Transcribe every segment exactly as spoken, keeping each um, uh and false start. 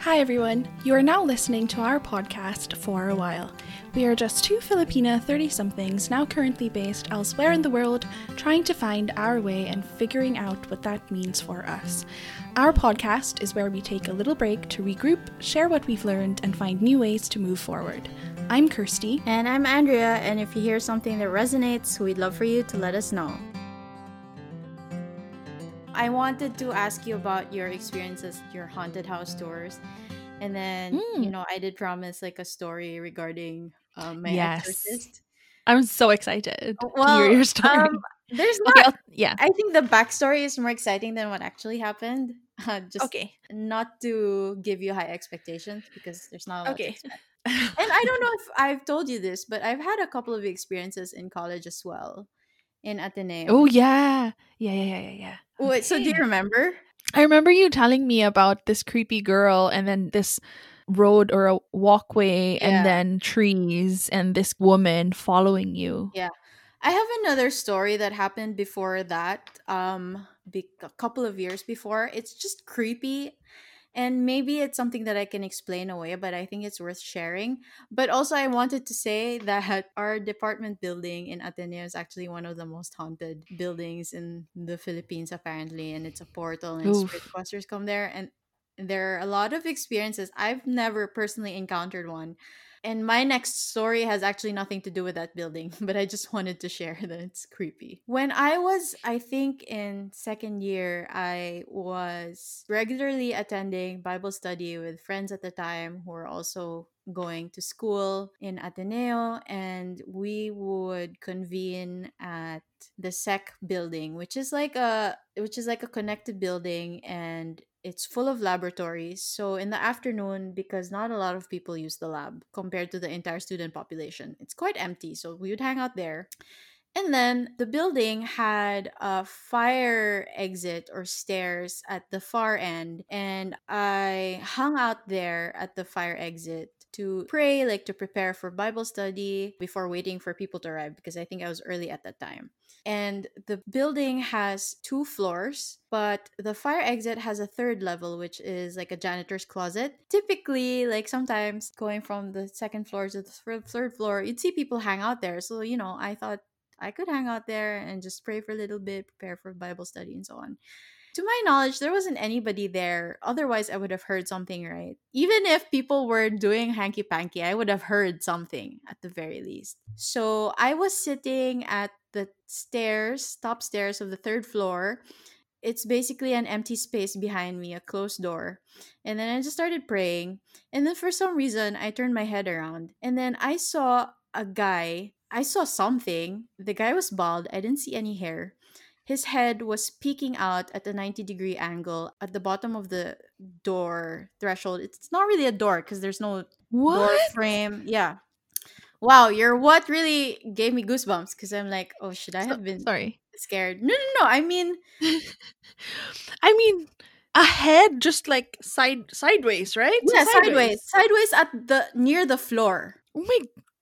Hi everyone, you are now listening to our podcast For a While. We are just two Filipina thirty-somethings now currently based elsewhere in the world, trying to find our way and figuring out what that means for us. Our podcast is where we take a little break to regroup, share what we've learned, and find new ways to move forward. I'm Kirsty. And I'm Andrea, and if you hear something that resonates, we'd love for you to let us know. I wanted to ask you about your experiences, your haunted house tours. And then, Mm. you know, I did promise like a story regarding um, my Yes. exorcist. I'm so excited to Well, hear your story. um, there's not. Okay, I'll- yeah. I think the backstory is more exciting than what actually happened. Uh, just Okay. not to give you high expectations because there's not a lot to Okay. expect. And I don't know if I've told you this, but I've had a couple of experiences in college as well, in Ateneo. Oh, yeah. Yeah, yeah, yeah, yeah, yeah. Wait, so do you Okay. remember? I remember you telling me about this creepy girl and then this road or a walkway Yeah. and then trees and this woman following you. Yeah. I have another story that happened before that, um, be- a couple of years before. It's just creepy. And maybe it's something that I can explain away, but I think it's worth sharing. But also, I wanted to say that our department building in Ateneo is actually one of the most haunted buildings in the Philippines, apparently. And it's a portal, and Oof. spirit busters come there. And there are a lot of experiences. I've never personally encountered one. And my next story has actually nothing to do with that building, but I just wanted to share that it's creepy. When I was, I think, in second year, I was regularly attending Bible study with friends at the time who were also going to school in Ateneo, and we would convene at the S E C building, which is like a which is like a connected building, and it's full of laboratories. So in the afternoon, because not a lot of people use the lab compared to the entire student population, it's quite empty. So we would hang out there. And then the building had a fire exit or stairs at the far end. And I hung out there at the fire exit to pray, like to prepare for Bible study before waiting for people to arrive because I think I was early at that time. And the building has two floors, but the fire exit has a third level, which is like a janitor's closet. Typically, like sometimes going from the second floor to the third floor, you'd see people hang out there. So, you know, I thought I could hang out there and just pray for a little bit, prepare for Bible study and so on. To my knowledge, there wasn't anybody there. Otherwise, I would have heard something, right? Even if people were doing hanky panky, I would have heard something at the very least. So I was sitting at the stairs, top stairs of the third floor. It's basically an empty space behind me, a closed door. And then I just started praying. And then for some reason, I turned my head around. And then I saw a guy. I saw something. The guy was bald. I didn't see any hair. His head was peeking out at a ninety degree angle at the bottom of the door threshold. It's not really a door because there's no What? door frame. Yeah. Wow, you're what really gave me goosebumps because I'm like, oh, should I So- have been sorry. scared? No, no, no. I mean, I mean, a head just like side sideways, right? So yeah, sideways. Sideways at the near the floor. Oh my.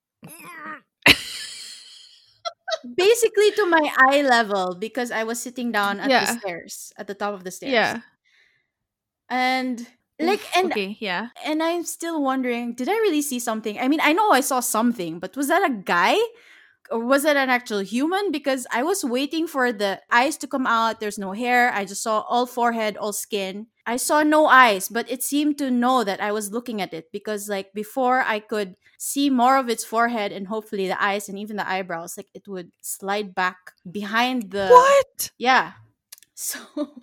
Basically to my eye level because I was sitting down at the Yeah. stairs, at the top of the stairs. Yeah. And like Oof, and okay, yeah. and I'm still wondering, did I really see something? I mean, I know I saw something, but was that a guy? Or was it an actual human? Because I was waiting for the eyes to come out. There's no hair. I just saw all forehead, all skin. I saw no eyes, but it seemed to know that I was looking at it because, like, before I could see more of its forehead and hopefully the eyes and even the eyebrows, like, it would slide back behind the. What? Yeah. So.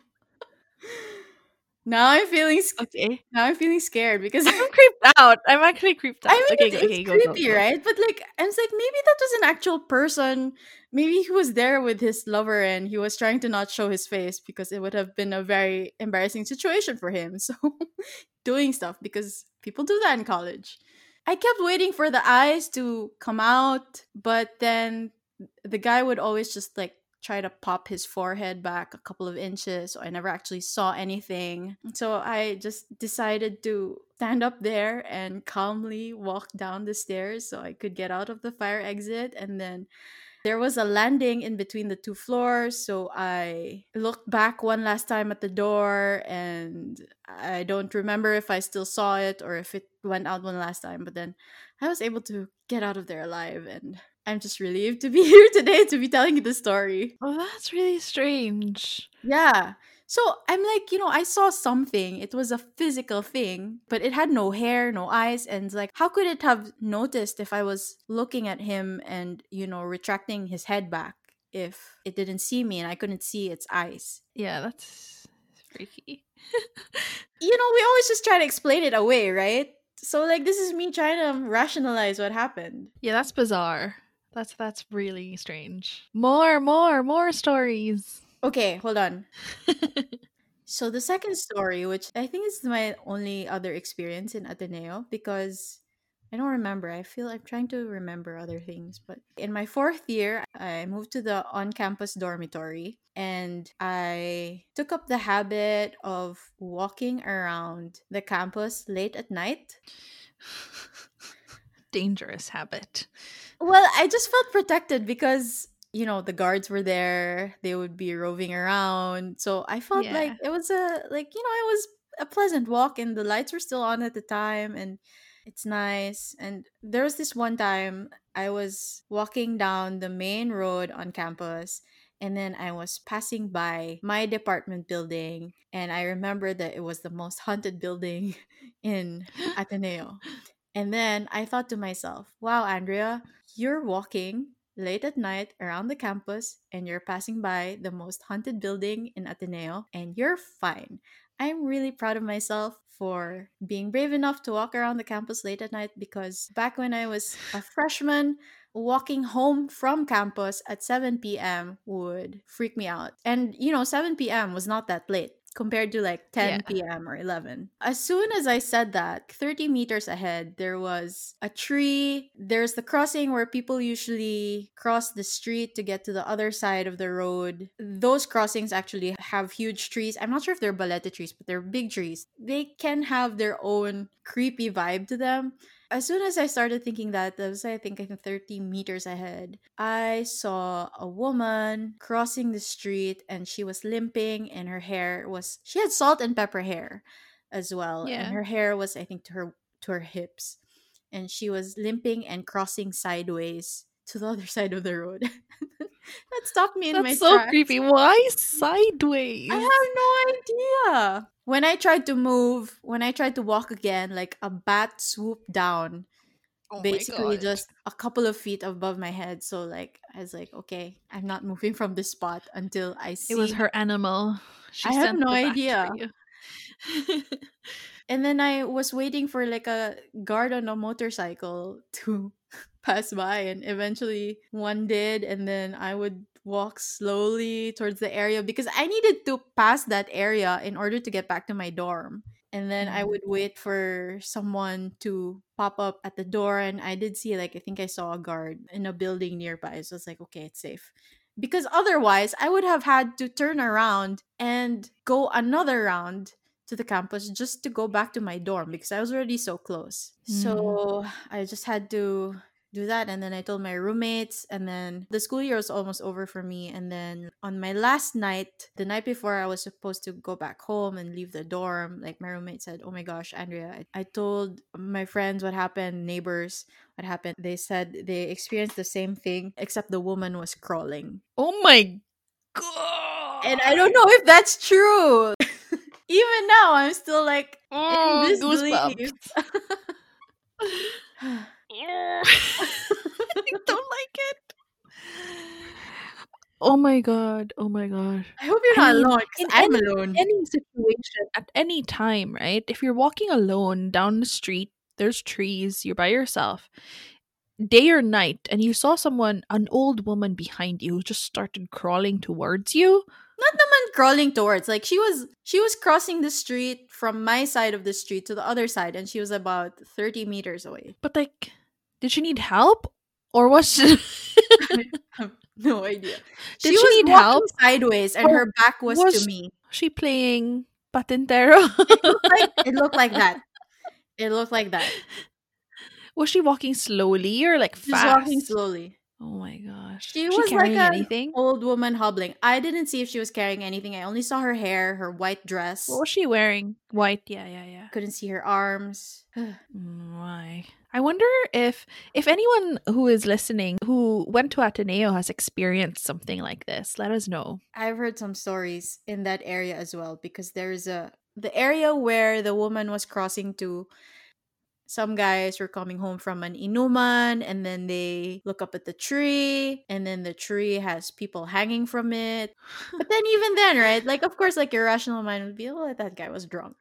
Now I'm feeling sc- Okay. now I'm feeling scared because I'm creeped out. I'm actually creeped out. I mean, okay, it's, go, okay, it's go, go, creepy, go. right? But like, I was like, maybe that was an actual person. Maybe he was there with his lover and he was trying to not show his face because it would have been a very embarrassing situation for him. So, doing stuff because people do that in college. I kept waiting for the eyes to come out, but then the guy would always just like try to pop his forehead back a couple of inches, so I never actually saw anything. So I just decided to stand up there and calmly walk down the stairs so I could get out of the fire exit. And then there was a landing in between the two floors, so I looked back one last time at the door and I don't remember if I still saw it or if it went out one last time, but then I was able to get out of there alive, and I'm just relieved to be here today to be telling you the story. Oh, that's really strange. Yeah. So I'm like, you know, I saw something. It was a physical thing, but it had no hair, no eyes. And it's like, how could it have noticed if I was looking at him and, you know, retracting his head back if it didn't see me and I couldn't see its eyes? Yeah, that's freaky. You know, we always just try to explain it away, right? So like this is me trying to rationalize what happened. Yeah, that's bizarre. That's that's really strange. More, more, more stories. Okay, hold on. So the second story, which I think is my only other experience in Ateneo, because I don't remember. I feel I'm trying to remember other things. But in my fourth year, I moved to the on campus dormitory and I took up the habit of walking around the campus late at night. Dangerous habit. Well, I just felt protected because, you know, the guards were there. They would be roving around. So I felt Yeah. like it was a, like, you know, it was a pleasant walk and the lights were still on at the time and it's nice. And there was this one time I was walking down the main road on campus and then I was passing by my department building and I remember that it was the most haunted building in Ateneo. And then I thought to myself, wow, Andrea, you're walking late at night around the campus and you're passing by the most haunted building in Ateneo and you're fine. I'm really proud of myself for being brave enough to walk around the campus late at night because back when I was a freshman, walking home from campus at seven p.m. would freak me out. And, you know, seven p.m. was not that late compared to like ten p.m. or eleven. As soon as I said that, thirty meters ahead, there was a tree. There's the crossing where people usually cross the street to get to the other side of the road. Those crossings actually have huge trees. I'm not sure if they're balete trees, but they're big trees. They can have their own creepy vibe to them. As soon as I started thinking that, that was, I think, I think thirty meters ahead, I saw a woman crossing the street and she was limping and her hair was, she had salt and pepper hair as well. Yeah. And her hair was, I think, to her, to her hips. And she was limping and crossing sideways to the other side of the road. That stopped me in That's my so tracks. creepy. Why sideways? I have no idea. When I tried to move, when I tried to walk again, like a bat swooped down, Oh basically my God. just a couple of feet above my head. So like I was like, okay, I'm not moving from this spot until I see. It was her animal. She I have sent no the bat idea. for you. And then I was waiting for like a guard on a motorcycle to pass by, and eventually one did, and then I would walk slowly towards the area because I needed to pass that area in order to get back to my dorm. And then I Mm. would wait for someone to pop up at the door, and I did see, like, I think I saw a guard in a building nearby, so it's like, okay, it's safe. Because otherwise I would have had to turn around and go another round to the campus just to go back to my dorm because I was already so close. So I just had to do that, and then I told my roommates, and then the school year was almost over for me. And then on my last night, the night before I was supposed to go back home and leave the dorm, like, my roommate said, oh my gosh, Andrea, I, I told my friends what happened, neighbors what happened. They said they experienced the same thing except the woman was crawling. Oh my God. And I don't know if that's true. Even now, I'm still like Oh, in disbelief. I don't like it. Oh my God. Oh my God. I hope you're I not mean, alone in because I'm any- alone. Any situation, at any time, right? If you're walking alone down the street, there's trees, you're by yourself, day or night, and you saw someone, an old woman behind you, who just started crawling towards you. Not the man crawling towards. Like, she was she was crossing the street from my side of the street to the other side, and she was about thirty meters away. But like, did she need help? Or was she I have no idea. Did she she was need walking help? sideways, and Or her back was, was- to me. she playing patintero? It looked like it looked like that. It looked like that. Was she walking slowly or like She was fast? walking slowly. Oh my gosh. She Was she was like carrying an anything? old woman hobbling. I didn't see if she was carrying anything. I only saw her hair, her white What dress. was she wearing? White. Yeah, yeah, yeah. Couldn't see her arms. Mm, Why? I wonder if if anyone who is listening who went to Ateneo has experienced something like this. Let us know. I've heard some stories in that area as well because there's a the area where the woman was crossing to. Some guys were coming home from an inuman and then they look up at the tree and then the tree has people hanging from it. But then even then, right? Like of course like your rational mind would be, oh, that guy was drunk.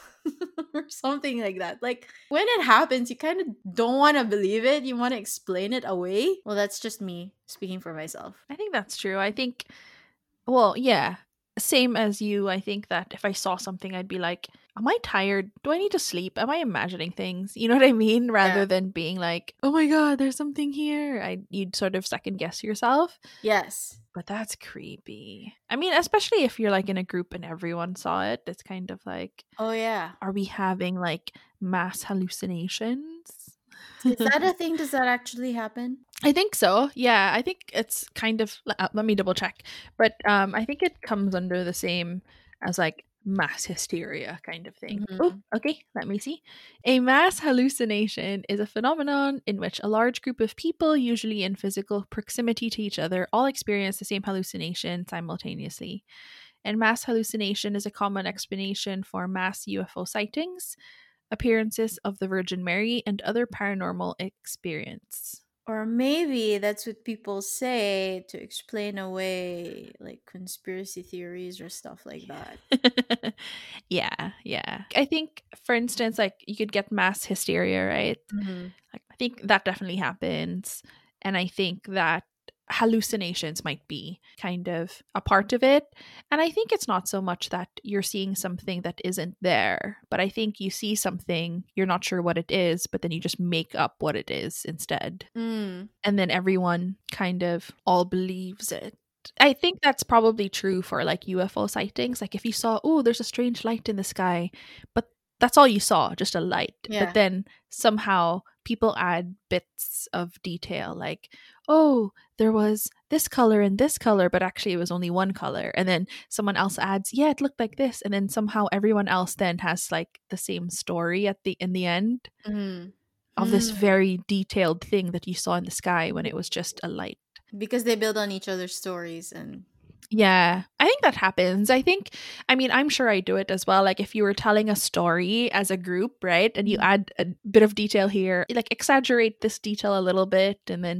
Or something like that. Like when it happens, you kind of don't want to believe it. You want to explain it away. Well, that's just me speaking for myself. I think that's true. I think, well, yeah, same as you. I think that if I saw something, I'd be like, am I tired? Do I need to sleep? Am I imagining things? You know what I mean? Rather Yeah. than being like, oh my God, there's something here. I You'd sort of second guess yourself. Yes. But that's creepy. I mean, especially if you're like in a group and everyone saw it, it's kind of like, Oh yeah. are we having like mass hallucinations? Is that a thing? Does that actually happen? I think so. Yeah, I think it's kind of. Uh, let me double check, but um, I think it comes under the same as like mass hysteria kind of thing. Mhm. Oh, okay. Let me see. A mass hallucination is a phenomenon in which a large group of people, usually in physical proximity to each other, all experience the same hallucination simultaneously. And mass hallucination is a common explanation for mass U F O sightings, appearances of the Virgin Mary, and other paranormal experience. Or maybe that's what people say to explain away like conspiracy theories or stuff like that. Yeah, yeah. I think, for instance, like you could get mass hysteria, right? Mhm. Like, I think that definitely happens. And I think that hallucinations might be kind of a part of it. And I think it's not so much that you're seeing something that isn't there, but I think you see something, you're not sure what it is, but then you just make up what it is instead. Mm. And then everyone kind of all believes it. I think that's probably true for like U F O sightings. Like if you saw, oh, there's a strange light in the sky, but that's all you saw, just a light. Yeah. But then somehow people add bits of detail like, oh, there was this color and this color, but actually it was only one color. And then someone else adds, yeah, it looked like this. And then somehow everyone else then has like the same story at the in the end Mhm. of this Mm. very detailed thing that you saw in the sky when it was just a light. Because they build on each other's stories and Yeah, I think that happens. I think, I mean, I'm sure I do it as well. Like if you were telling a story as a group, right? And you Mhm. add a bit of detail here, like exaggerate this detail a little bit. And then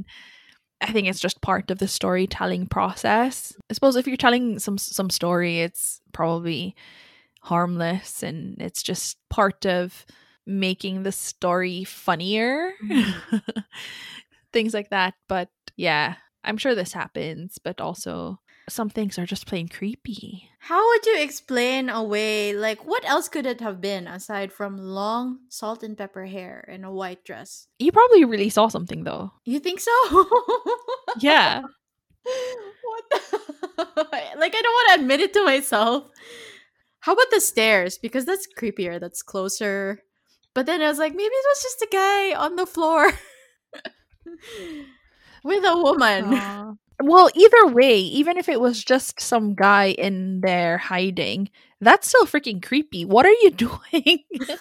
I think it's just part of the storytelling process. I suppose if you're telling some some story, it's probably harmless and it's just part of making the story funnier. Mhm. Things like that. But yeah, I'm sure this happens, but also some things are just plain creepy. How would you explain away like what else could it have been aside from long salt and pepper hair and a white dress? You probably really saw something though. You think so? Yeah. What the like I don't want to admit it to myself. How about the stairs? Because that's creepier, that's closer. But then I was like, maybe it was just a guy on the floor with a woman. Aw. Well, either way, even if it was just some guy in there hiding, that's still freaking creepy. What are you doing?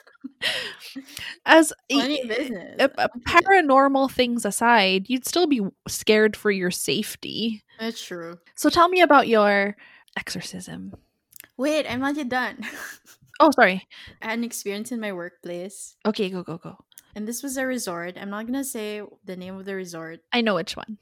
As Funny a, business. a- a paranormal things aside, you'd still be scared for your safety. That's true. So tell me about your exorcism. Wait, I'm not yet done. Oh, sorry. I had an experience in my workplace, Okay, go, go, go. and this was a resort. I'm not gonna say the name of the resort. I know which one.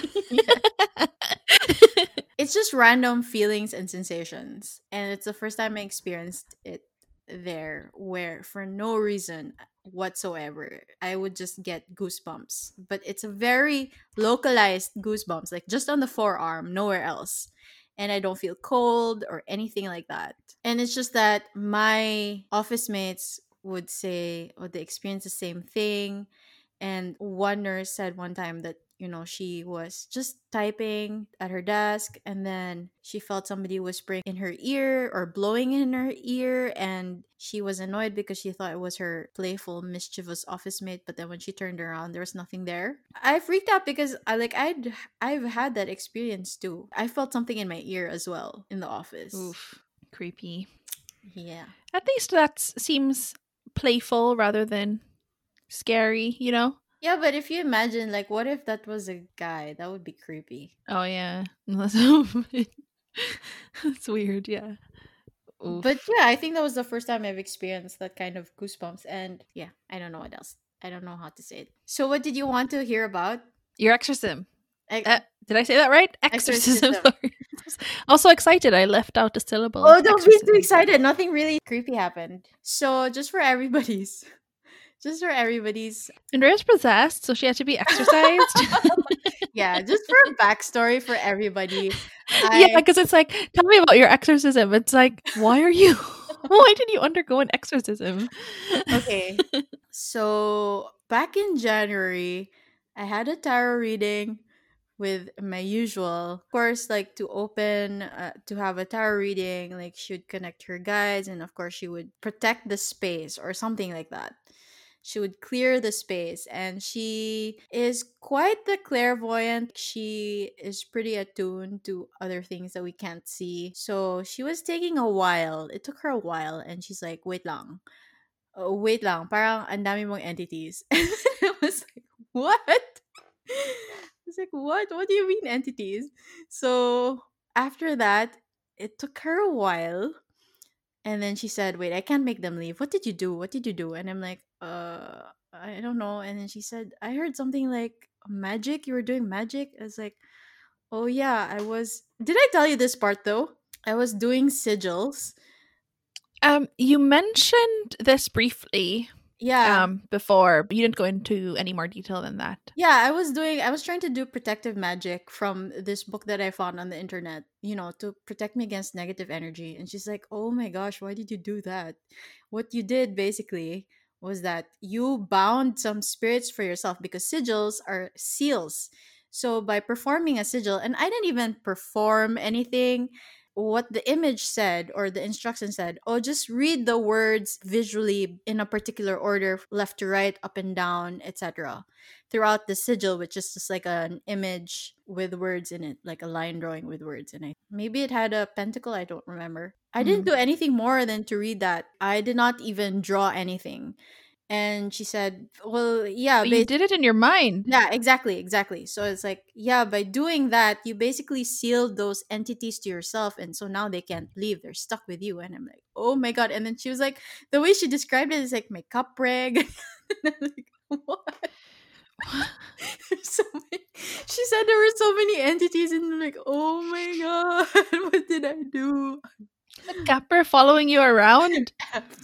It's just random feelings and sensations, and it's the first time I experienced it there, where for no reason whatsoever I would just get goosebumps. But it's a very localized goosebumps, like just on the forearm, nowhere else. And I don't feel cold or anything like that. And it's just that my office mates would say, oh, they experience the same thing. And one nurse said one time that you know, she was just typing at her desk, and then she felt somebody whispering in her ear or blowing in her ear, and she was annoyed because she thought it was her playful, mischievous office mate. But then when she turned around, there was nothing there. I freaked out because I like I'd I've had that experience too. I felt something in my ear as well in the office. Oof, creepy. Yeah. At least that seems playful rather than scary, you know? Yeah, but if you imagine, like, what if that was a guy? That would be creepy. Oh, yeah. That's weird, yeah. Oof. But yeah, I think that was the first time I've experienced that kind of goosebumps. And yeah, I don't know what else. I don't know how to say it. So, what did you want to hear about? Your exorcism. I- Uh, did I say that right? Exorcism. Exorcism. Sorry. I was so excited. I left out the syllable. oh, don't be too Exorcism. excited. Nothing really creepy happened. So, just for everybody's, just for everybody's, Andrea's possessed, so she had to be exorcised. yeah, just for a backstory for everybody. Yeah, I, because it's like, tell me about your exorcism. It's like, why are you? Why did you undergo an exorcism? okay. So back in January, I had a tarot reading with my usual. Of course, like to open, uh, to have a tarot reading, like she would connect her guides, and of course, she would protect the space or something like that. She would clear the space, and she is quite the clairvoyant. She is pretty attuned to other things that we can't see. So she was taking a while. It took her a while, and she's like, "Wait lang, oh, wait lang, parang ang dami mong entities." And I was like, "What?" I was like, "What? What do you mean entities?" So after that, it took her a while. And then she said, "Wait, I can't make them leave. What did you do? What did you do?" And I'm like, "Uh, I don't know." And then she said, "I heard something like magic. You were doing magic." I was like, "Oh yeah, I was." Did I tell you this part though? I was doing sigils. Um, you mentioned this briefly Yeah. um before, but you didn't go into any more detail than that. Yeah, I was doing I was trying to do protective magic from this book that I found on the internet, you know, to protect me against negative energy. And she's like, "Oh my gosh, why did you do that?" What you did basically was that you bound some spirits for yourself because sigils are seals. So by performing a sigil, and I didn't even perform anything, what the image said or the instruction said, oh, just read the words visually in a particular order, left to right, up and down, et cetera, throughout the sigil, which is just like an image with words in it, like a line drawing with words in it. Maybe it had a pentacle, I don't remember. I didn't Mm. do anything more than to read that. I did not even draw anything. And she said, well, yeah, But you did it in your mind. yeah, exactly, exactly. So it's like, yeah, by doing that, you basically sealed those entities to yourself, and so now they can't leave. They're stuck with you. And I'm like, oh my god. And then she was like, the way she described it is like my cup reg. And I'm like, what? There's so many. She said there were so many entities, and I'm like, oh my god, what did I do? A capper following you around.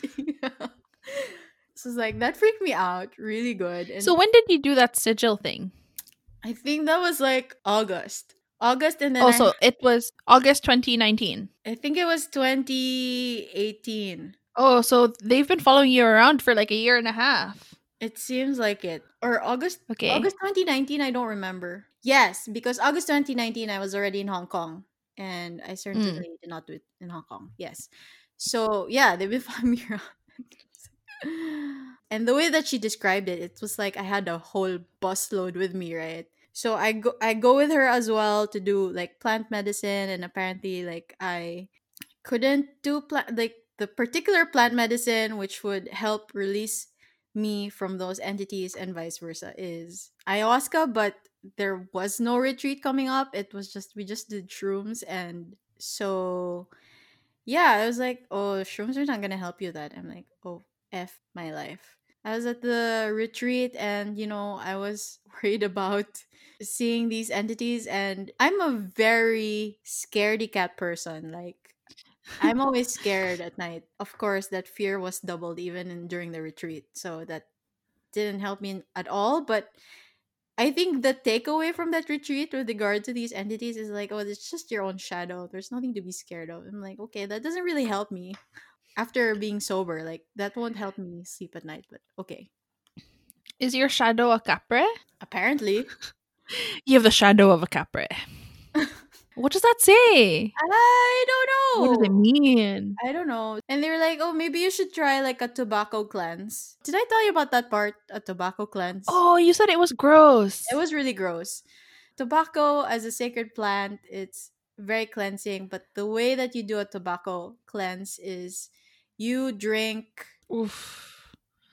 So it's like that freaked me out really good. And So when did you do that sigil thing? I think that was like August. August and then Also, I, it was August twenty nineteen. I think it was twenty eighteen. Oh, so they've been following you around for like a year and a half. It seems like it. Or August Okay. August twenty nineteen, I don't remember. Yes, because August twenty nineteen I was already in Hong Kong, and I certainly Mm. did not do it in Hong Kong. Yes. So, yeah, they've been following me around. And the way that she described it, it was like I had a whole busload with me, right? So I go I go with her as well to do like plant medicine, and apparently like I couldn't do plant like the particular plant medicine which would help release me from those entities and vice versa is ayahuasca, but there was no retreat coming up. It was just we just did shrooms, and so yeah, I was like, oh, shrooms are not gonna help you that. I'm like, oh, F my life. I was at the retreat, and you know, I was worried about seeing these entities, and I'm a very scaredy cat person. Like, I'm always scared at night. Of course, that fear was doubled even in, during the retreat. So that didn't help me at all. But I think the takeaway from that retreat with regard to these entities is like, oh, it's just your own shadow. There's nothing to be scared of. I'm like, okay, that doesn't really help me after being sober. Like, that won't help me sleep at night. But okay. Is your shadow a capre? Apparently. You have the shadow of a capre. What does that say? I What does don't it know. mean? I don't know. And they were like, oh, maybe you should try like a tobacco cleanse. Did I tell you about that part? A tobacco cleanse? Oh, you said it was gross. It was really gross. Tobacco as a sacred plant, it's very cleansing, but the way that you do a tobacco cleanse is you drink. Oof.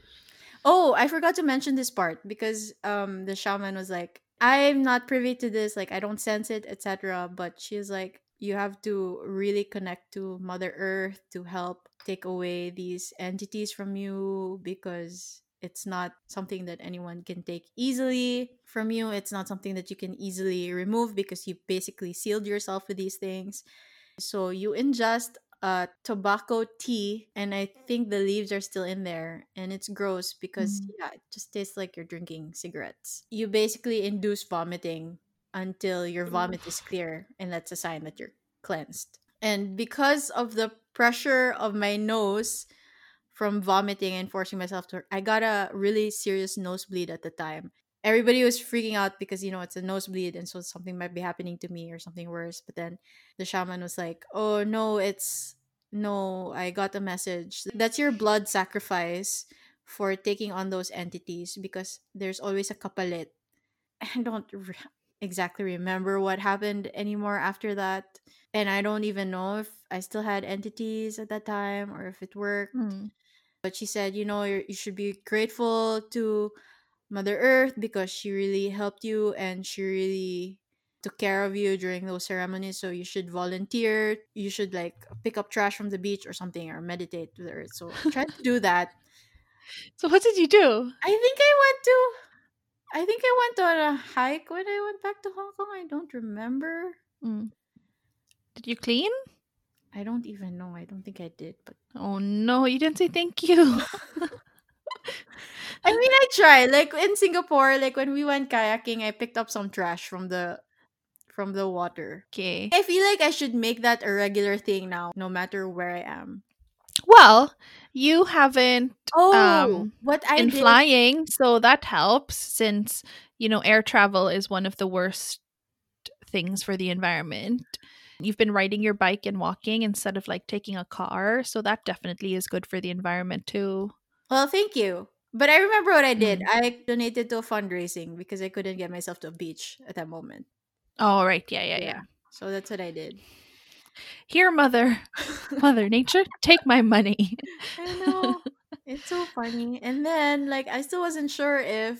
Oh, I forgot to mention this part because um the shaman was like, I'm not privy to this, like I don't sense it, et cetera. But she's like, you have to really connect to Mother Earth to help take away these entities from you because it's not something that anyone can take easily from you. It's not something that you can easily remove because you basically sealed yourself with these things. So you ingest uh tobacco tea, and I think the leaves are still in there, and it's gross because Mm. yeah, it just tastes like you're drinking cigarettes. You basically induce vomiting until your vomit is Oof. clear, and that's a sign that you're cleansed. And because of the pressure of my nose from vomiting and forcing myself to, I got a really serious nosebleed at the time. Everybody was freaking out because you know it's a nosebleed, and so something might be happening to me or something worse. But then the shaman was like, oh no, it's no, I got a message, that's your blood sacrifice for taking on those entities, because there's always a kapalit. I don't re- exactly remember what happened anymore after that, and I don't even know if I still had entities at that time or if it worked. Mm. But she said, you know, you're, you should be grateful to Mother Earth because she really helped you and she really took care of you during those ceremonies. So you should volunteer. You should like pick up trash from the beach or something, or meditate with the earth. So I tried to do that. So what did you do? I think I went to I think I went on a hike when I went back to Hong Kong. I don't remember. Mm. Did you clean? I don't even know. I don't think I did, but Oh no, you didn't say thank you. I mean, I tried. Like in Singapore, like when we went kayaking, I picked up some trash from the from the water. Okay. I feel like I should make that a regular thing now, no matter where I am. Well, you haven't Oh, um what I been did. flying, so that helps since, you know, air travel is one of the worst things for the environment. You've been riding your bike and walking instead of like taking a car, so that definitely is good for the environment too. Well, thank you. But I remember what I did. Mm. I donated to a fundraising because I couldn't get myself to a beach at that moment. Oh, right. Yeah, yeah, Yeah. yeah. So that's what I did. Here, mother, mother nature, take my money. I know. It's so funny. And then, like, I still wasn't sure if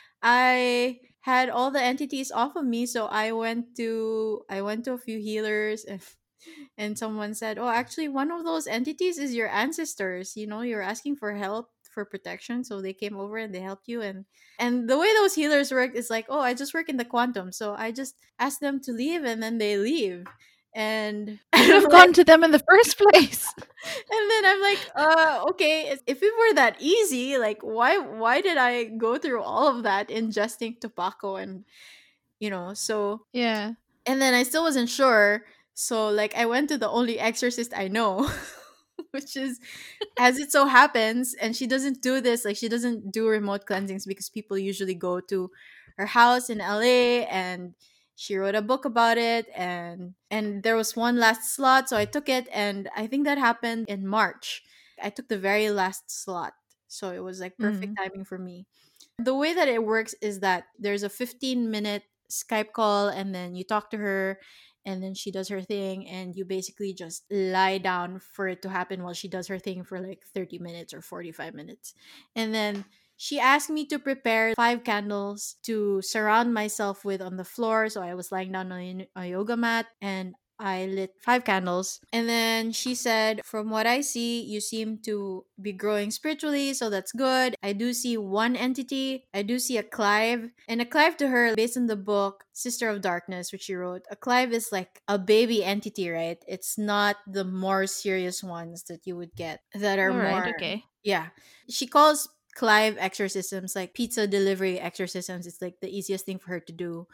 I had all the entities off of me, so I went to I went to a few healers, and and someone said, "Oh, actually one of those entities is your ancestors. You know, you're asking for help for protection, so they came over and they helped you." And and the way those healers work is like, "Oh, I just work in the quantum, so I just ask them to leave and then they leave." And You should I'm have like, gone to them in the first place. and then I'm like, uh, okay, if if it were that easy, like why why did I go through all of that ingesting tobacco and you know, so Yeah. and then I still wasn't sure. So like I went to the only exorcist I know, which is as it so happens, and she doesn't do this, like she doesn't do remote cleansings because people usually go to her house in L A, and she wrote a book about it, and and there was one last slot, so I took it, and I think that happened in March. I took the very last slot. So it was like perfect Mm. timing for me. The way that it works is that there's a fifteen minute Skype call, and then you talk to her, and then she does her thing, and you basically just lie down for it to happen while she does her thing for like thirty minutes or forty-five minutes. And then she asked me to prepare five candles to surround myself with on the floor. So I was lying down on a yoga mat, and I lit five candles. And then she said, from what I see, you seem to be growing spiritually, so that's good. I do see one entity. I do see a Clive. And a Clive to her, based on the book Sister of Darkness, which she wrote, a Clive is like a baby entity, right? It's not the more serious ones that you would get that are All right. more, Okay. yeah. She calls Clive exorcisms like pizza delivery exorcisms. It's like the easiest thing for her to do.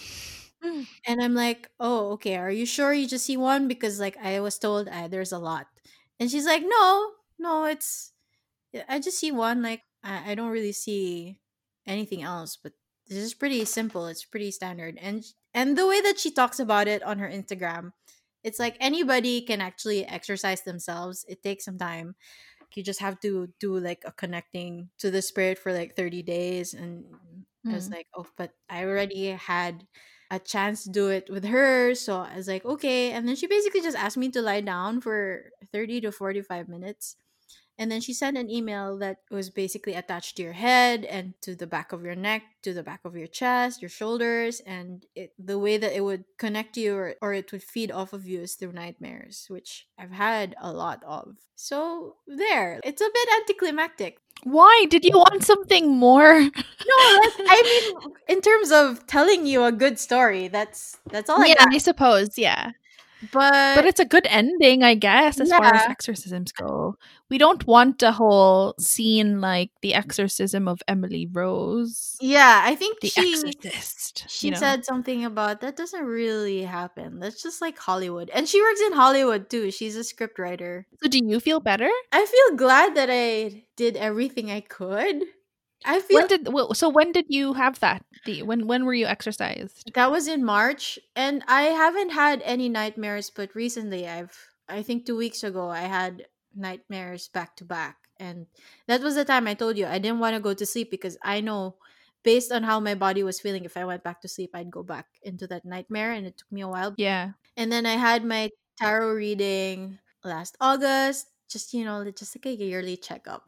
Mm. And I'm like, oh, okay. Are you sure you just see one? Because like I was told uh, there's a lot. And she's like, no, no, it's I just see one. Like I, I don't really see anything else. But this is pretty simple. It's pretty standard. And and the way that she talks about it on her Instagram, it's like anybody can actually exercise themselves. It takes some time. You just have to do like a connecting to the spirit for like thirty days. And I was Mm. like, oh, but I already had a chance to do it with her. So I was like, okay. And then she basically just asked me to lie down for thirty to forty-five minutes. And then she sent an email that was basically attached to your head and to the back of your neck, to the back of your chest, your shoulders. And it, the way that it would connect you, or, or it would feed off of you, is through nightmares, which I've had a lot of. So there, it's a bit anticlimactic. Why did you want something more? No, like, I mean, in terms of telling you a good story, that's that's all I Yeah, got. I suppose, yeah. But, But it's a good ending, I guess, as far as yeah, exorcisms go. We don't want a whole scene like the exorcism of Emily Rose, yeah, I think the she exorcist, you she know. said something about that doesn't really happen. That's just like Hollywood. And she works in Hollywood too. She's a script writer. So do you feel better? I feel glad that I did everything I could. I feel When did well, so when did you have that? The when when were you exorcised? that was in March, and I haven't had any nightmares, but recently I've I think two weeks ago I had nightmares back to back. And that was the time I told you I didn't want to go to sleep, because I know, based on how my body was feeling, if I went back to sleep I'd go back into that nightmare, and it took me a while. Yeah. And then I had my tarot reading last August, just you know, just like a yearly checkup.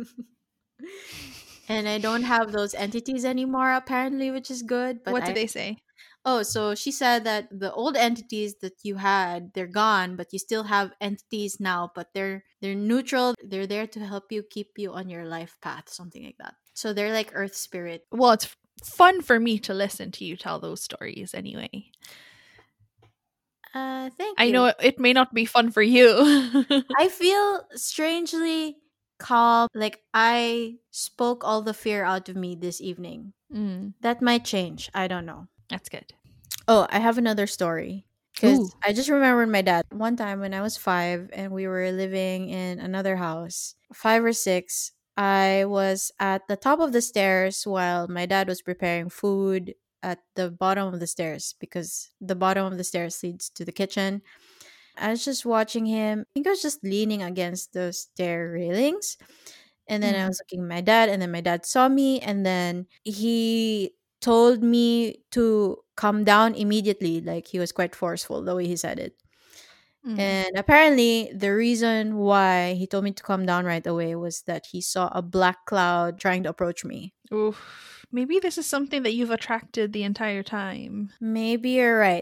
And I don't have those entities anymore apparently, which is good, but What did I they say? Oh, so she said that the old entities that you had, they're gone, but you still have entities now, but they're they're neutral. They're there to help you, keep you on your life path, something like that. So they're like earth spirit. Well, it's f- fun for me to listen to you tell those stories anyway. Uh thank I you. know it, it may not be fun for you. I feel strangely calm, like I spoke all the fear out of me this evening. Mm, That might change. I don't know. that's good. Oh, I have another story. Ooh. Because I just remembered my dad. One time when I was five and we were living in another house, five or six, I was at the top of the stairs while my dad was preparing food at the bottom of the stairs, because the bottom of the stairs leads to the kitchen. I was just watching him. I think I was just leaning against those stair railings. And then I Mm. was looking at my dad, and then my dad saw me, and then he told me to come down immediately. Like, he was quite forceful the way he said it. Mm. And apparently, the reason why he told me to come down right away was that he saw a black cloud trying to approach me. Oof. Maybe this is something that you've attracted the entire time. Maybe you're right.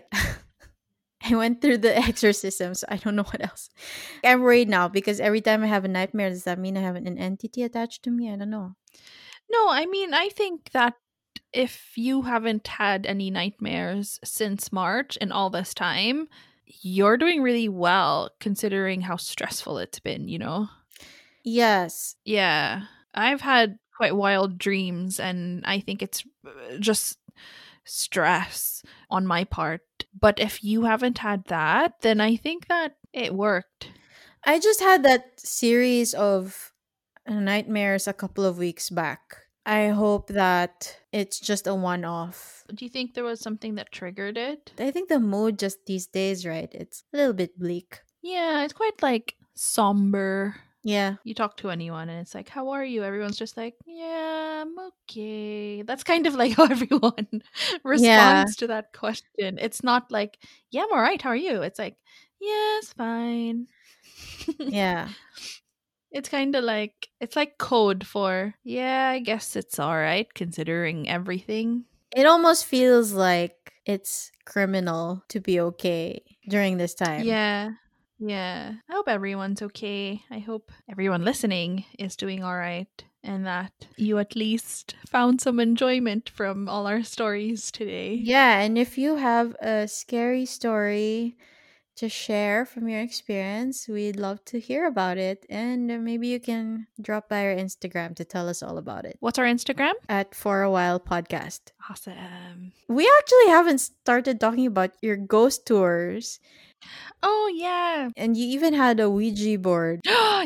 I went through the exorcism, so I don't know what else. I'm worried now, because every time I have a nightmare, does that mean I have an entity attached to me? I don't know. No, I mean, I think that if you haven't had any nightmares since March and all this time, you're doing really well considering how stressful it's been, you know? Yes. Yeah. I've had quite wild dreams, and I think it's uh, just stress on my part. But if you haven't had that, then I think that it worked. I just had that series of nightmares a couple of weeks back. I hope that it's just a one off. Do you think there was something that triggered it? I think the mood just these days, right? It's a little bit bleak. Yeah, it's quite like somber. Yeah. You talk to anyone and it's like, how are you? Everyone's just like, yeah, I'm okay. That's kind of like how everyone Yeah. responds to that question. It's not like, yeah, I'm all right. How are you? It's like, yeah, it's fine. Yeah. It's kind of like, it's like code for, yeah, I guess it's all right considering everything. It almost feels like it's criminal to be okay during this time. Yeah. Yeah. I hope everyone's okay. I hope everyone listening is doing all right, and that you at least found some enjoyment from all our stories today. Yeah, and if you have a scary story to share from your experience, we'd love to hear about it. And uh, maybe you can drop by our Instagram to tell us all about it. What's our Instagram? At For a While Podcast. Awesome. We actually haven't started talking about your ghost tours. Oh, yeah. And you even had a Ouija board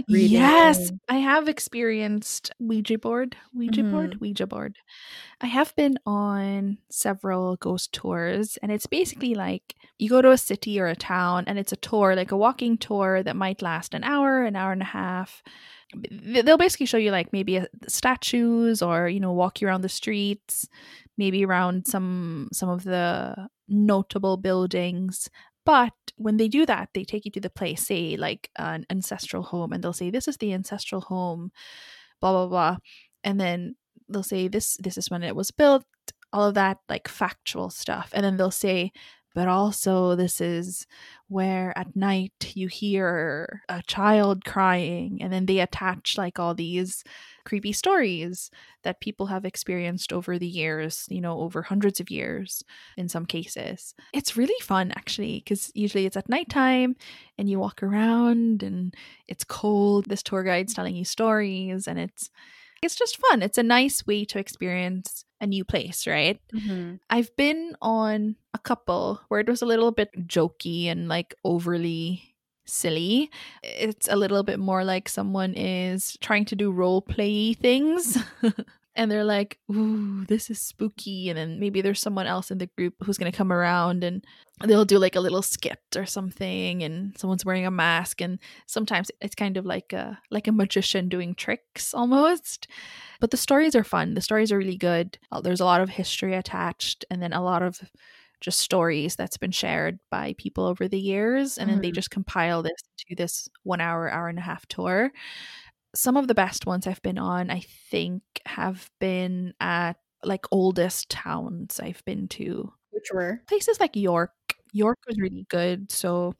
Yes, reading. I have experienced Ouija board, Ouija board, Mm-hmm. Ouija board. I have been on several ghost tours, and it's basically like you go to a city or a town, and it's a tour, like a walking tour that might last an hour, an hour and a half. Th- They'll basically show you like maybe a, statues, or you know, walk you around the streets, maybe around some some of the notable buildings. But when they do that, they take you to the place, say like an ancestral home, and they'll say, "This is the ancestral home," blah blah blah, and then they'll say, "This this is when it was built," all of that like factual stuff, and then they'll say, "But also, this is where at night you hear a child crying," and then they attach like all these creepy stories that people have experienced over the years, you know, over hundreds of years in some cases. It's really fun actually, because usually it's at nighttime and you walk around and it's cold. This tour guide's telling you stories, and it's it's just fun. It's a nice way to experience a new place, right? Mm-hmm. I've been on a couple where it was a little bit jokey and like overly silly. It's a little bit more like someone is trying to do role play things. And they're like, "Ooh, this is spooky." And then maybe there's someone else in the group who's going to come around and they'll do like a little skit or something, and someone's wearing a mask, and sometimes it's kind of like a like a magician doing tricks almost. But the stories are fun. The stories are really good. Uh, There's a lot of history attached, and then a lot of just stories that's been shared by people over the years, and then they Mm-hmm. just compile this to this one hour, hour and a half tour. Some of the best ones I've been on, I think, have been at like oldest towns I've been to. Which were? Places like York. York was really good. So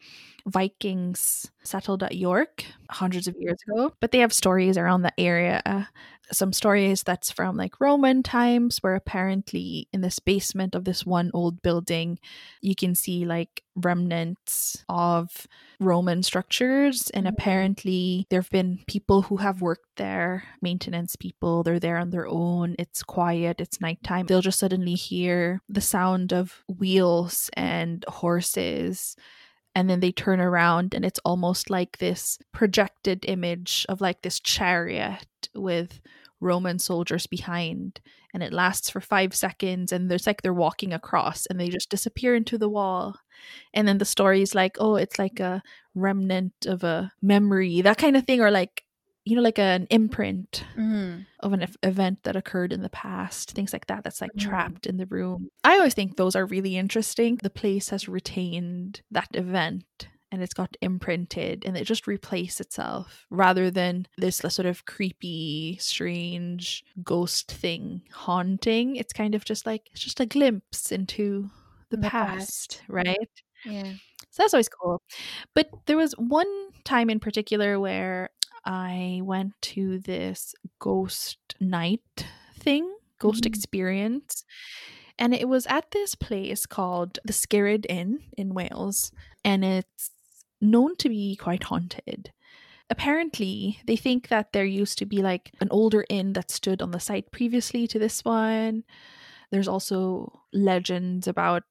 Vikings settled at York hundreds of years ago, but they have stories around the area. Some stories that's from like Roman times, where apparently in this basement of this one old building, you can see like remnants of Roman structures. And Mm-hmm. apparently there have been people who have worked there, maintenance people. They're there on their own. It's quiet, it's nighttime. They'll just suddenly hear the sound of wheels and horses, and then they turn around and it's almost like this projected image of like this chariot with Roman soldiers behind, and it lasts for five seconds, and there's like they're walking across and they just disappear into the wall. And then the story is like, oh, it's like a remnant of a memory, that kind of thing, or like, you know, like an imprint Mm-hmm. of an ev- event that occurred in the past, things like that, that's like Mm-hmm. trapped in the room. I always think those are really interesting. The place has retained that event and it's got imprinted, and it just replaced itself, rather than this sort of creepy, strange ghost thing haunting. It's kind of just like, it's just a glimpse into the In the past, past. right? Yeah. So that's always cool. But there was one time in particular where I went to this ghost night thing, ghost Mm-hmm. experience. And it was at this place called the Skerrid Inn in Wales. And it's known to be quite haunted. Apparently, they think that there used to be like an older inn that stood on the site previously to this one. There's also legends about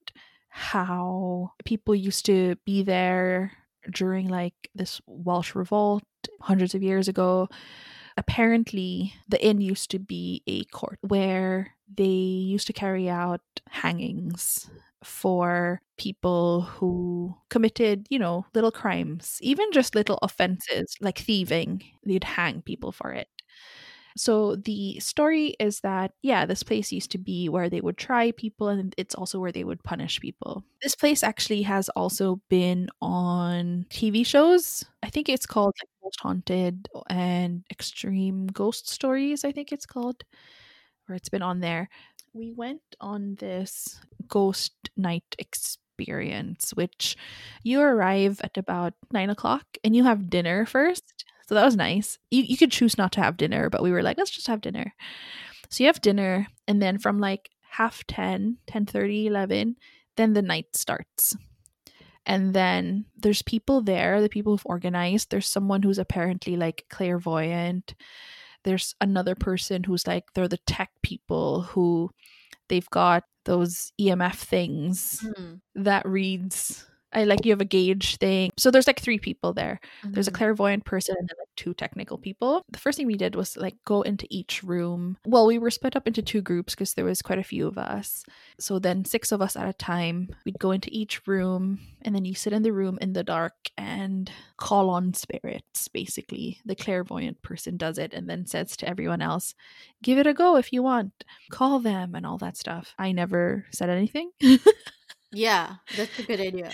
how people used to be there during like this Welsh revolt hundreds of years ago. Apparently, the inn used to be a court where they used to carry out hangings for people who committed, you know, little crimes, even just little offenses like thieving. They'd hang people for it. So the story is that, yeah, this place used to be where they would try people, and it's also where they would punish people. This place actually has also been on T V shows. I think it's called like Most Haunted and Extreme Ghost Stories, I think it's called, or it's been on there. We went on this ghost night experience, which you arrive at about nine o'clock and you have dinner first. So that was nice. You, you could choose not to have dinner, but we were like, let's just have dinner. So you have dinner, and then from like half ten, ten thirty, eleven, then the night starts. And then there's people there, the people who've organized. There's someone who's apparently like clairvoyant. There's another person who's like, they're the tech people who they've got those E M F things Mm-hmm. that reads I like you have a gauge thing. So there's like three people there. There's a Mhm. clairvoyant person and then like two technical people. The first thing we did was like go into each room. Well, we were split up into two groups because there was quite a few of us. So then six of us at a time, we'd go into each room and then you sit in the room in the dark and call on spirits, basically. The clairvoyant person does it and then says to everyone else, give it a go if you want. Call them and all that stuff. I never said anything. Yeah, that's a good idea.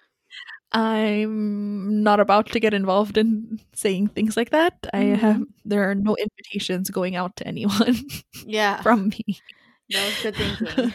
I'm not about to get involved in saying things like that. I have Mhm. there are no invitations going out to anyone Yeah, from me. that was good thinking.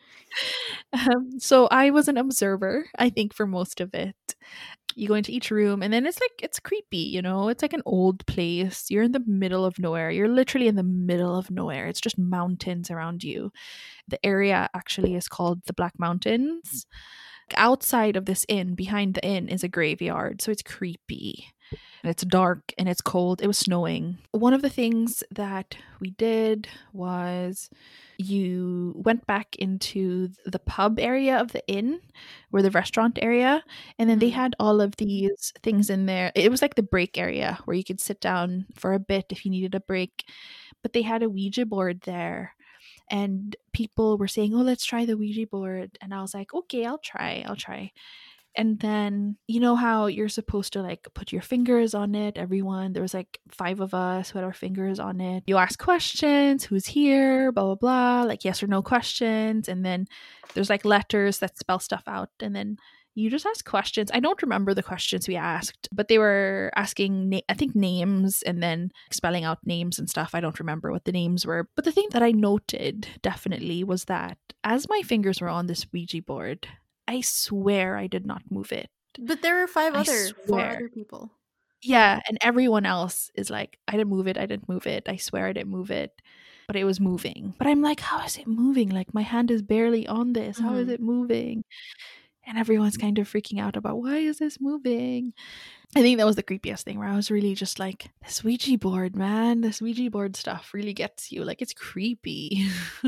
Um, so I was an observer, I think, for most of it. You go into each room and then it's like it's creepy, you know? It's like an old place. You're in the middle of nowhere. You're literally in the middle of nowhere. It's just mountains around you. The area actually is called the Black Mountains. Outside of this inn, behind the inn, is a graveyard, so it's creepy. And it's dark and it's cold. It was snowing. One of the things that we did was you went back into the pub area of the inn, or the restaurant area, and then they Mhm. had all of these things in there. It was like the break area where you could sit down for a bit if you needed a break, but they had a Ouija board there. And people were saying, oh, let's try the Ouija board. And I was like, okay, I'll try. I'll try. And then, you know how you're supposed to like put your fingers on it? Everyone, there was like five of us who had our fingers on it. You ask questions, who's here, blah, blah, blah, like yes or no questions. And then there's like letters that spell stuff out. And then you just ask questions. I don't remember the questions we asked, but they were asking, na- I think, names and then spelling out names and stuff. I don't remember what the names were. But the thing that I noted definitely was that as my fingers were on this Ouija board, I swear I did not move it. But there were five I other, four swear. other people. Yeah, and everyone else is like, I didn't move it, I didn't move it, I swear I didn't move it. But it was moving. But I'm like, how is it moving? Like, my hand is barely on this. How is Mhm. it moving? And everyone's kind of freaking out about, why is this moving? I think that was the creepiest thing, where I was really just like, this Ouija board, man, this Ouija board stuff really gets you. Like, it's creepy.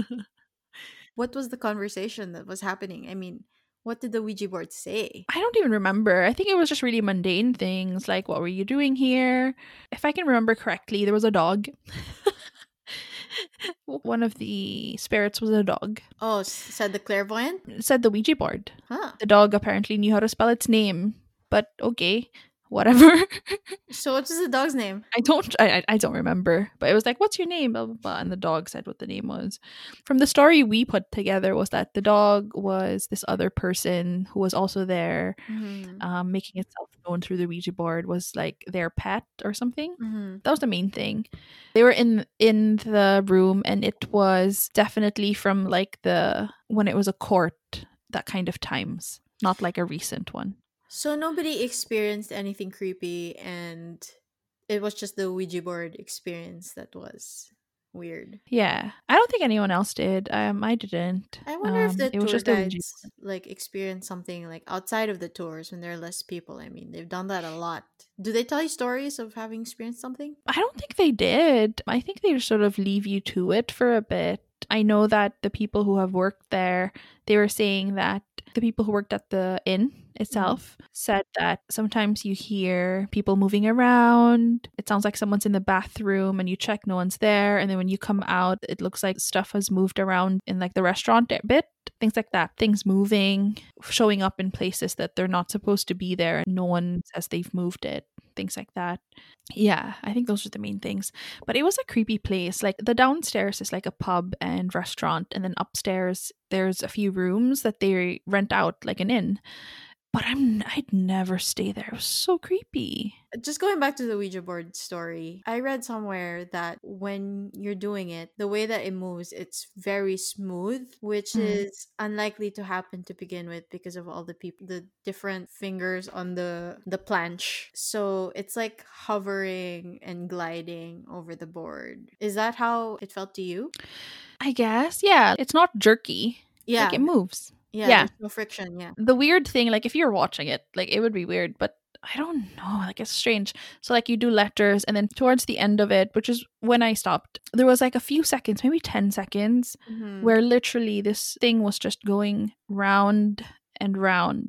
What was the conversation that was happening? I mean, what did the Ouija board say? I don't even remember. I think it was just really mundane things like, what were you doing here? If I can remember correctly, there was a dog. One of the spirits was a dog. Oh, s- said the clairvoyant? It said the Ouija board. Huh. The dog apparently knew how to spell its name, but okay, whatever. So what's the dog's name? I don't I, I I don't remember, but it was like, what's your name? Blah, blah, blah. And the dog said what the name was. From the story we put together was that the dog was this other person who was also there, Mhm. um, making itself known through the Ouija board, was like their pet or something. Mhm. That was the main thing. They were in in the room and it was definitely from like the when it was a court, that kind of times, not like a recent one. So nobody experienced anything creepy, and it was just the Ouija board experience that was weird. Yeah, I don't think anyone else did. Um, I didn't. I wonder if Um, the it was tour just the Ouija guides like experience something like outside of the tours when there are less people. I mean, they've done that a lot. Do they tell you stories of having experienced something? I don't think they did. I think they just sort of leave you to it for a bit. I know that the people who have worked there, they were saying that the people who worked at the inn itself said that sometimes you hear people moving around. It sounds like someone's in the bathroom and you check, no one's there. And then when you come out, it looks like stuff has moved around in like the restaurant a bit. Things like that. Things moving, showing up in places that they're not supposed to be there and no one says they've moved it. Things like that. Yeah, I think those are the main things. But it was a creepy place. Like the downstairs is like a pub and restaurant, and then upstairs there's a few rooms that they rent out like an inn. But I'm I'd never stay there. It was so creepy. Just going back to the Ouija board story, I read somewhere that when you're doing it, the way that it moves, it's very smooth, which Mm. is unlikely to happen to begin with because of all the people, the different fingers on the the planche. So it's like hovering and gliding over the board. Is that how it felt to you? I guess. Yeah, it's not jerky. Yeah, Like it moves. yeah. Yeah. There's no friction. Yeah. The weird thing, like if you're watching it, like it would be weird, but I don't know, like it's strange. So like you do letters and then towards the end of it, which is when I stopped, there was like a few seconds, maybe ten seconds, Mhm. where literally this thing was just going round and round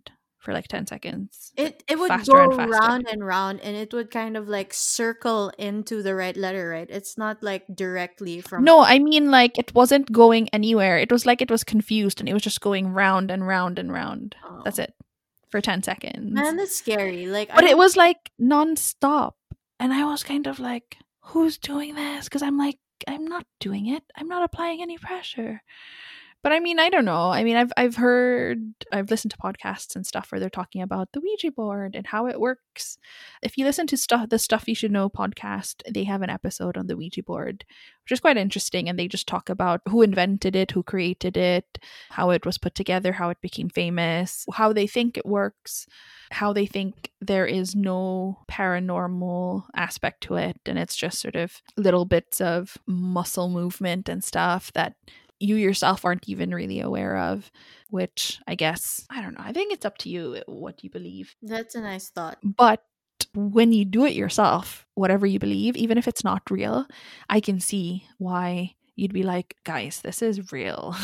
for like ten seconds. It it would Faster go and faster. round and round, and it would kind of like circle into the right letter, right? It's not like directly from. No, I mean like it wasn't going anywhere. It was like it was confused and it was just going round and round and round. Oh. That's it. For ten seconds. Man, that's scary. Like, but I it was like non-stop. And I was kind of like, who's doing this? Because I'm like, I'm not doing it. I'm not applying any pressure. But I mean, I don't know. I mean, I've I've heard, I've listened to podcasts and stuff where they're talking about the Ouija board and how it works. If you listen to stuff, the Stuff You Should Know podcast, they have an episode on the Ouija board, which is quite interesting. And they just talk about who invented it, who created it, how it was put together, how it became famous, how they think it works, how they think there is no paranormal aspect to it. And it's just sort of little bits of muscle movement and stuff that you yourself aren't even really aware of, which I guess, I don't know. I think it's up to you what you believe. That's a nice thought. But when you do it yourself, whatever you believe, even if it's not real, I can see why you'd be like, guys, this is real.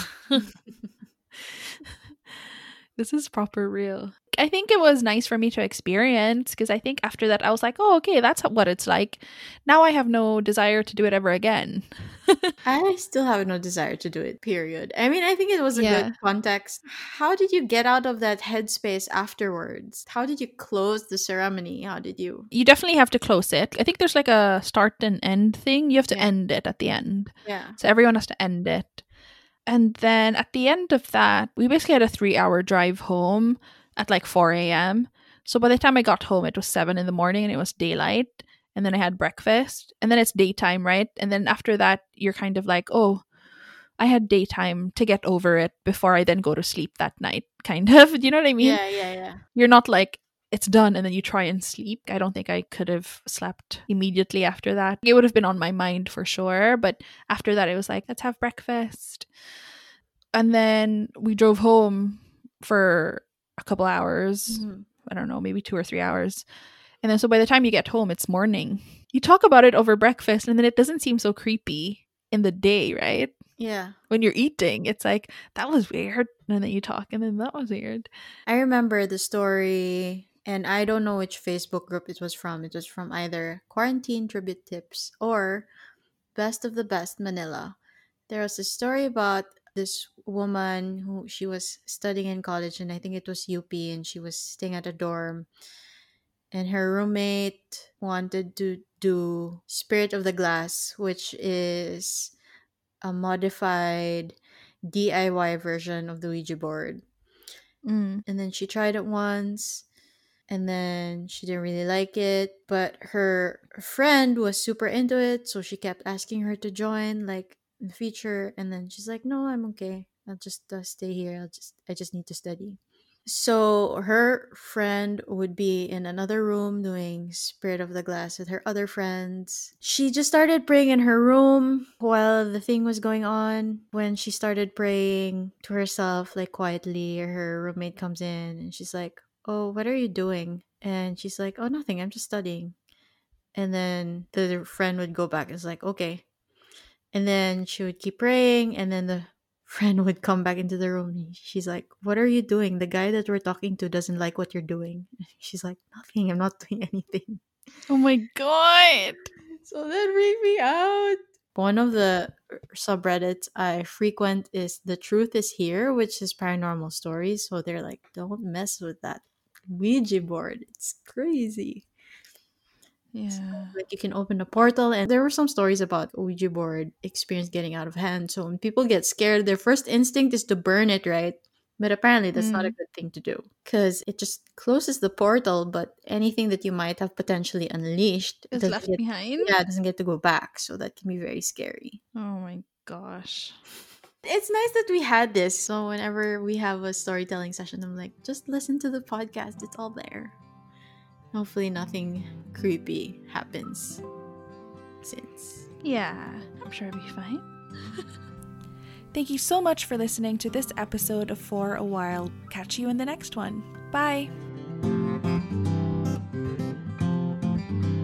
This is proper real. I think it was nice for me to experience because I think after that I was like, oh, okay, that's what it's like. Now I have no desire to do it ever again. I still have no desire to do it, period. I mean, I think it was a Yeah. good context. How did you get out of that headspace afterwards? How did you close the ceremony? How did you? You definitely have to close it. I think there's like a start and end thing. You have to Yeah. end it at the end. Yeah. So everyone has to end it. And then at the end of that, we basically had a three hour drive home at like four a.m. So by the time I got home, it was seven in the morning and it was daylight. And then I had breakfast and then it's daytime, right? And then after that, you're kind of like, oh, I had daytime to get over it before I then go to sleep that night, kind of. Do you know what I mean? Yeah, yeah, yeah. You're not like, it's done and then you try and sleep. I don't think I could have slept immediately after that. It would have been on my mind for sure. But after that, it was like, let's have breakfast. And then we drove home for a couple hours. Mhm. I don't know, maybe two or three hours. And then so by the time you get home, it's morning. You talk about it over breakfast and then it doesn't seem so creepy in the day, right? Yeah. When you're eating, it's like, that was weird. And then you talk and then that was weird. I remember the story, and I don't know which Facebook group it was from. It was from either Quarantine Tribute Tips or Best of the Best Manila. There was a story about this woman who she was studying in college, and I think it was U P, and she was staying at a dorm. And her roommate wanted to do Spirit of the Glass, which is a modified D I Y version of the Ouija board. Mm. And then she tried it once, and then she didn't really like it. But her friend was super into it, so she kept asking her to join, like in the future. And then she's like, "No, I'm okay. I'll just uh, stay here. I'll just, I just need to study." So her friend would be in another room doing Spirit of the Glass with her other friends. She just started praying in her room while the thing was going on. When she started praying to herself, like quietly, her roommate comes in and she's like, "Oh, what are you doing?" And she's like, "Oh, nothing. I'm just studying." And then the friend would go back and it's like, "Okay." And then she would keep praying, and then the friend would come back into the room. She's like, "What are you doing? The guy that we're talking to doesn't like what you're doing." She's like, "Nothing. I'm not doing anything." Oh my God. So that freaked me out. One of the subreddits I frequent is The Truth Is Here, which is paranormal stories. So they're like, don't mess with that Ouija board. It's crazy. Yeah. Like you can open a portal, and there were some stories about Ouija board experience getting out of hand. So when people get scared, their first instinct is to burn it, right? But apparently that's not a Mm. good thing to do because it just closes the portal. But anything that you might have potentially unleashed Is doesn't left get, behind. yeah, doesn't get to go back. So that can be very scary. Oh my gosh. It's nice that we had this. So whenever we have a storytelling session, I'm like, just listen to the podcast. It's all there. Hopefully nothing creepy happens since. Yeah, I'm sure it'll be fine. Thank you so much for listening to this episode of For a While. Catch you in the next one. Bye.